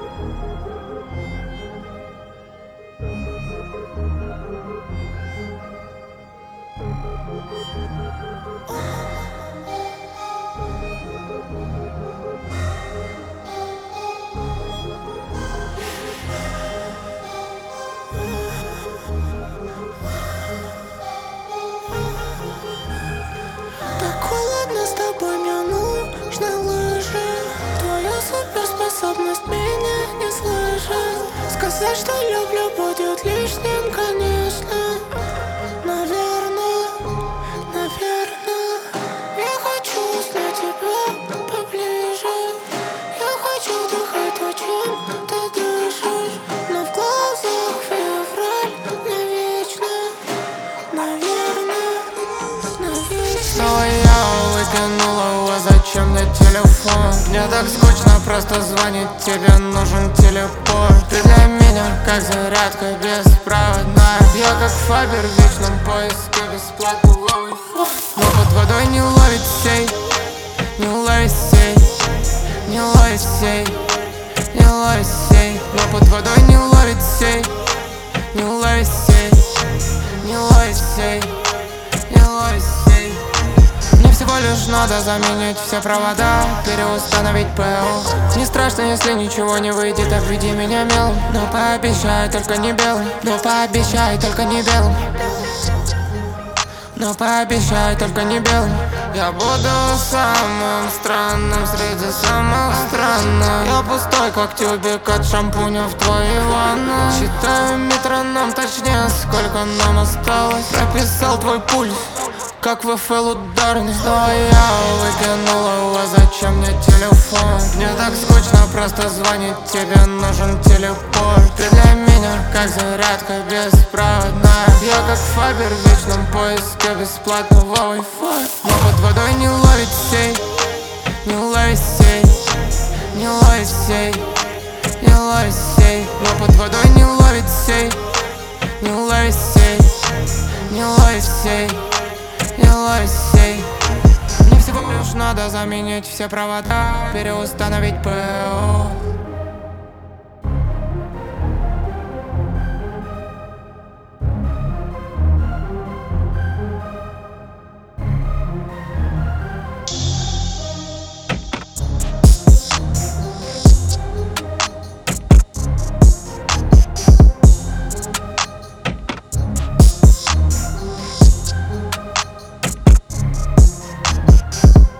Так холодно с тобой, мне нужны лыжи. Твоя суперспособность меня не слышит. Сказать, что люблю, будет лишним, конечно. Наверное, я хочу узнать тебя поближе. Я хочу дыхать то, чем ты дышишь. Но в глазах февраль навечно. Наверное. Снова я выкинула, а зачем мне телефон? Мне так скучно, просто звонить, тебе нужен телепорт. Ты для меня как зарядка беспроводная. Я как Фабер в вечном поиске бесплатного Wi-Fi. Но под водой не ловит сей, не ловит сей, не ловит сей, не ловит сей. Но под водой не ловит сей, не ловит сей, не ловит сей, не ловит сей. Мне всего лишь надо заменить все провода, переустановить ПО. Не страшно, если ничего не выйдет, обведи меня мелом. Но пообещай, только не белым. Но пообещай, только не белым. Но пообещай, только не белым. Я буду самым странным среди самых странных. Я пустой, как тюбик от шампуня в твоей ванной. Считаю метроном, точнее, сколько нам осталось. Прописал твой пульс, как ВФЛ ударный. Снова я выкинула, а зачем мне телефон? Мне так скучно, просто звонить, тебе нужен телепорт. Ты для меня как зарядка беспроводная. Я как Фабер в вечном поиске бесплатного Wi-Fi. Но под водой не ловит сей, не ловит сей, не ловит сей, не ловит сей. Но под водой не ловит сей, не ловит сей, не ловит сей, не ловит сей. Мне всего лишь надо заменить все провода, переустановить ПО.